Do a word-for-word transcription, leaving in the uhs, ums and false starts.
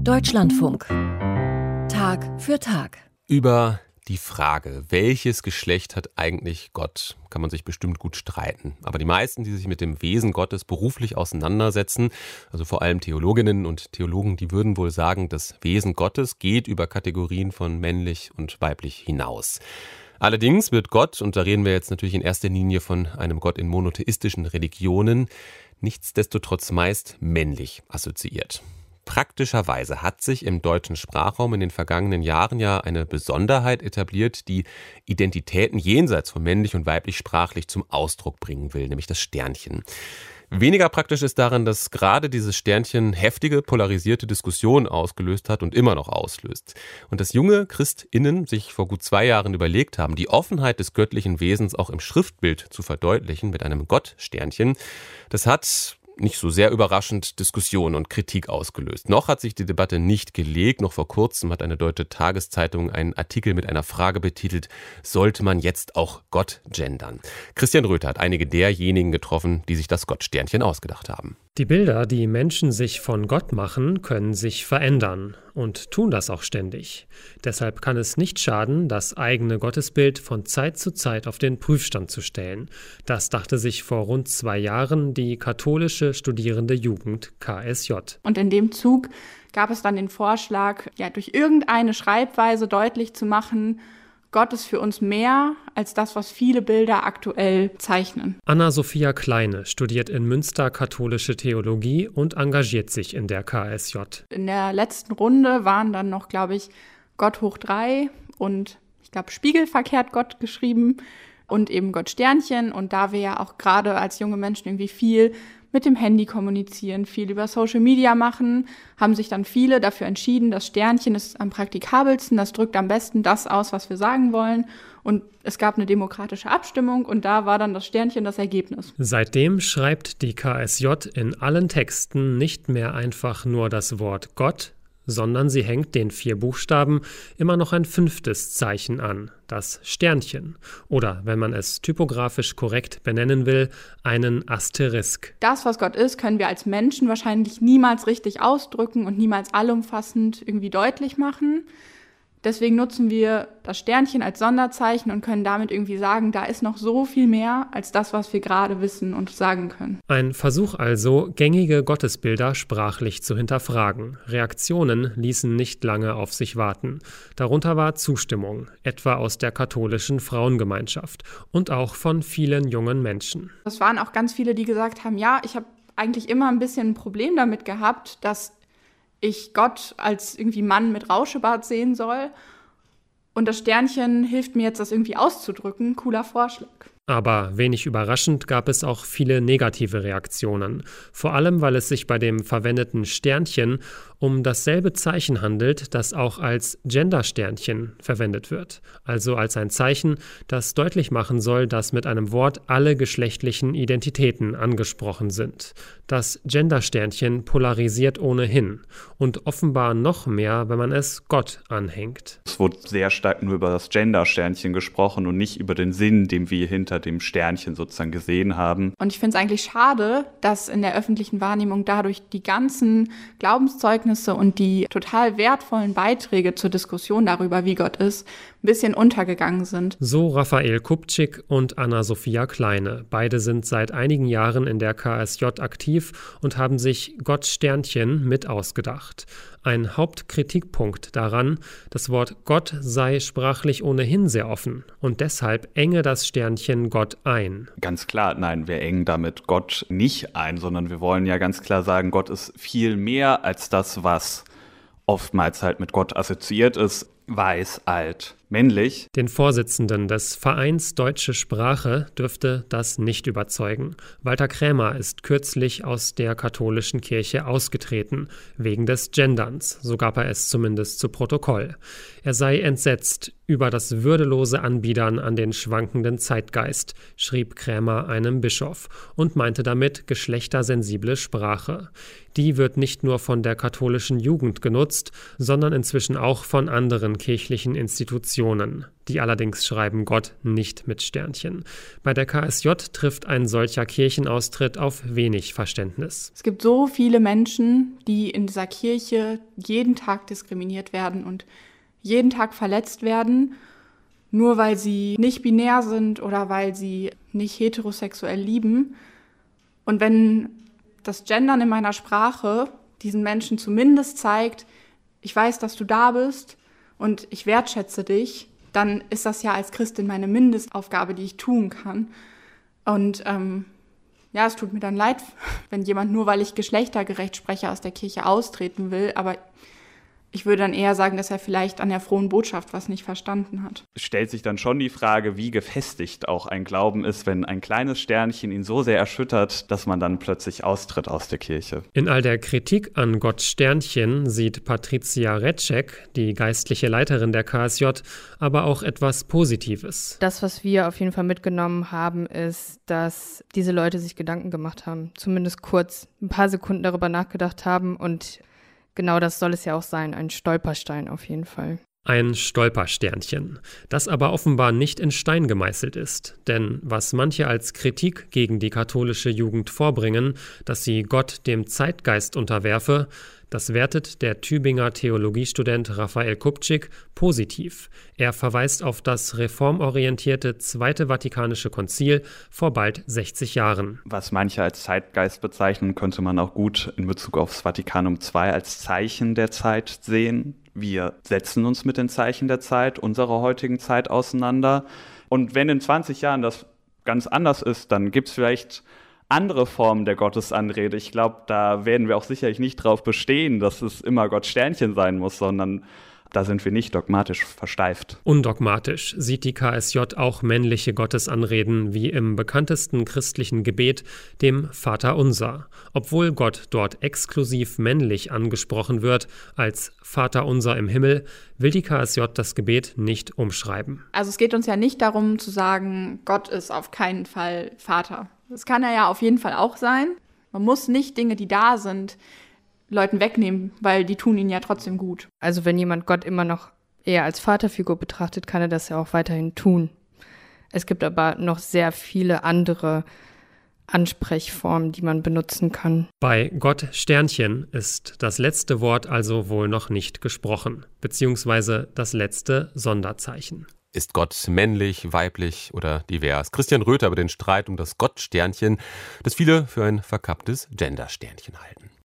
Deutschlandfunk. Tag für Tag. Über die Frage, welches Geschlecht hat eigentlich Gott, kann man sich bestimmt gut streiten. Aber die meisten, die sich mit dem Wesen Gottes beruflich auseinandersetzen, also vor allem Theologinnen und Theologen, die würden wohl sagen, das Wesen Gottes geht über Kategorien von männlich und weiblich hinaus. Allerdings wird Gott, und da reden wir jetzt natürlich in erster Linie von einem Gott in monotheistischen Religionen, nichtsdestotrotz meist männlich assoziiert. Praktischerweise hat sich im deutschen Sprachraum in den vergangenen Jahren ja eine Besonderheit etabliert, die Identitäten jenseits von männlich und weiblich sprachlich zum Ausdruck bringen will, nämlich das Sternchen. Weniger praktisch ist daran, dass gerade dieses Sternchen heftige, polarisierte Diskussionen ausgelöst hat und immer noch auslöst. Und dass junge ChristInnen sich vor gut zwei Jahren überlegt haben, die Offenheit des göttlichen Wesens auch im Schriftbild zu verdeutlichen mit einem Gottsternchen, das hat nicht so sehr überraschend Diskussion und Kritik ausgelöst. Noch hat sich die Debatte nicht gelegt. Noch vor kurzem hat eine deutsche Tageszeitung einen Artikel mit einer Frage betitelt: Sollte man jetzt auch Gott gendern? Christian Röther hat einige derjenigen getroffen, die sich das Gottsternchen ausgedacht haben. Die Bilder, die Menschen sich von Gott machen, können sich verändern und tun das auch ständig. Deshalb kann es nicht schaden, das eigene Gottesbild von Zeit zu Zeit auf den Prüfstand zu stellen. Das dachte sich vor rund zwei Jahren die katholische studierende Jugend K S J. Und in dem Zug gab es dann den Vorschlag, ja, durch irgendeine Schreibweise deutlich zu machen, Gott ist für uns mehr als das, was viele Bilder aktuell zeichnen. Anna-Sophia Kleine studiert in Münster katholische Theologie und engagiert sich in der K S J. In der letzten Runde waren dann noch, glaube ich, Gott hoch drei und ich glaube spiegelverkehrt Gott geschrieben und eben Gott Sternchen. Und da wir ja auch gerade als junge Menschen irgendwie viel mit dem Handy kommunizieren, viel über Social Media machen, haben sich dann viele dafür entschieden, das Sternchen ist am praktikabelsten, das drückt am besten das aus, was wir sagen wollen. Und es gab eine demokratische Abstimmung und da war dann das Sternchen das Ergebnis. Seitdem schreibt die K S J in allen Texten nicht mehr einfach nur das Wort Gott, sondern sie hängt den vier Buchstaben immer noch ein fünftes Zeichen an, das Sternchen. Oder, wenn man es typografisch korrekt benennen will, einen Asterisk. Das, was Gott ist, können wir als Menschen wahrscheinlich niemals richtig ausdrücken und niemals allumfassend irgendwie deutlich machen. Deswegen nutzen wir das Sternchen als Sonderzeichen und können damit irgendwie sagen, da ist noch so viel mehr als das, was wir gerade wissen und sagen können. Ein Versuch also, gängige Gottesbilder sprachlich zu hinterfragen. Reaktionen ließen nicht lange auf sich warten. Darunter war Zustimmung, etwa aus der katholischen Frauengemeinschaft und auch von vielen jungen Menschen. Es waren auch ganz viele, die gesagt haben, ja, ich habe eigentlich immer ein bisschen ein Problem damit gehabt, dass ich Gott als irgendwie Mann mit Rauschebart sehen soll. Und das Sternchen hilft mir jetzt, das irgendwie auszudrücken. Cooler Vorschlag. Aber wenig überraschend gab es auch viele negative Reaktionen. Vor allem, weil es sich bei dem verwendeten Sternchen um dasselbe Zeichen handelt, das auch als Gendersternchen verwendet wird. Also als ein Zeichen, das deutlich machen soll, dass mit einem Wort alle geschlechtlichen Identitäten angesprochen sind. Das Gendersternchen polarisiert ohnehin und offenbar noch mehr, wenn man es Gott anhängt. Es wurde sehr stark nur über das Gendersternchen gesprochen und nicht über den Sinn, den wir hinter dem Sternchen sozusagen gesehen haben. Und ich finde es eigentlich schade, dass in der öffentlichen Wahrnehmung dadurch die ganzen Glaubenszeugnisse und die total wertvollen Beiträge zur Diskussion darüber, wie Gott ist, ein bisschen untergegangen sind. So Raphael Kupczyk und Anna-Sophia Kleine. Beide sind seit einigen Jahren in der K S J aktiv und haben sich Gottsternchen mit ausgedacht. Ein Hauptkritikpunkt daran, das Wort Gott sei sprachlich ohnehin sehr offen und deshalb enge das Sternchen Gott ein. Ganz klar, nein, wir engen damit Gott nicht ein, sondern wir wollen ja ganz klar sagen, Gott ist viel mehr als das, was oftmals halt mit Gott assoziiert ist. Weiß, alt, männlich. Den Vorsitzenden des Vereins Deutsche Sprache dürfte das nicht überzeugen. Walter Krämer ist kürzlich aus der katholischen Kirche ausgetreten, wegen des Genderns, so gab er es zumindest zu Protokoll. Er sei entsetzt über das würdelose Anbiedern an den schwankenden Zeitgeist, schrieb Krämer einem Bischof und meinte damit geschlechtersensible Sprache. Die wird nicht nur von der katholischen Jugend genutzt, sondern inzwischen auch von anderen kirchlichen Institutionen. Die allerdings schreiben Gott nicht mit Sternchen. Bei der K S J trifft ein solcher Kirchenaustritt auf wenig Verständnis. Es gibt so viele Menschen, die in dieser Kirche jeden Tag diskriminiert werden und jeden Tag verletzt werden, nur weil sie nicht binär sind oder weil sie nicht heterosexuell lieben. Und wenn das Gendern in meiner Sprache diesen Menschen zumindest zeigt, ich weiß, dass du da bist und ich wertschätze dich, dann ist das ja als Christin meine Mindestaufgabe, die ich tun kann. Und ähm, ja, es tut mir dann leid, wenn jemand nur, weil ich geschlechtergerecht spreche, aus der Kirche austreten will, aber ich würde dann eher sagen, dass er vielleicht an der frohen Botschaft was nicht verstanden hat. Es stellt sich dann schon die Frage, wie gefestigt auch ein Glauben ist, wenn ein kleines Sternchen ihn so sehr erschüttert, dass man dann plötzlich austritt aus der Kirche. In all der Kritik an Gotts Sternchen sieht Patricia Retschek, die geistliche Leiterin der K S J, aber auch etwas Positives. Das, was wir auf jeden Fall mitgenommen haben, ist, dass diese Leute sich Gedanken gemacht haben, zumindest kurz ein paar Sekunden darüber nachgedacht haben und genau das soll es ja auch sein, ein Stolperstein auf jeden Fall. Ein Stolpersternchen, das aber offenbar nicht in Stein gemeißelt ist. Denn was manche als Kritik gegen die katholische Jugend vorbringen, dass sie Gott dem Zeitgeist unterwerfe, das wertet der Tübinger Theologiestudent Raphael Kupczyk positiv. Er verweist auf das reformorientierte Zweite Vatikanische Konzil vor bald sechzig Jahren. Was manche als Zeitgeist bezeichnen, könnte man auch gut in Bezug aufs Vatikanum zwei als Zeichen der Zeit sehen. Wir setzen uns mit den Zeichen der Zeit, unserer heutigen Zeit auseinander. Und wenn in zwanzig Jahren das ganz anders ist, dann gibt es vielleicht andere Formen der Gottesanrede. Ich glaube, da werden wir auch sicherlich nicht drauf bestehen, dass es immer Gott Sternchen sein muss, sondern da sind wir nicht dogmatisch versteift. Undogmatisch sieht die K S J auch männliche Gottesanreden wie im bekanntesten christlichen Gebet, dem Vaterunser. Obwohl Gott dort exklusiv männlich angesprochen wird, als Vaterunser im Himmel, will die K S J das Gebet nicht umschreiben. Also es geht uns ja nicht darum zu sagen, Gott ist auf keinen Fall Vater. Das kann er ja auf jeden Fall auch sein. Man muss nicht Dinge, die da sind, Leuten wegnehmen, weil die tun ihnen ja trotzdem gut. Also wenn jemand Gott immer noch eher als Vaterfigur betrachtet, kann er das ja auch weiterhin tun. Es gibt aber noch sehr viele andere Ansprechformen, die man benutzen kann. Bei Gott Sternchen ist das letzte Wort also wohl noch nicht gesprochen, beziehungsweise das letzte Sonderzeichen. Ist Gott männlich, weiblich oder divers? Christian Röther über den Streit um das Gott-Sternchen, das viele für ein verkapptes Gender-Sternchen halten.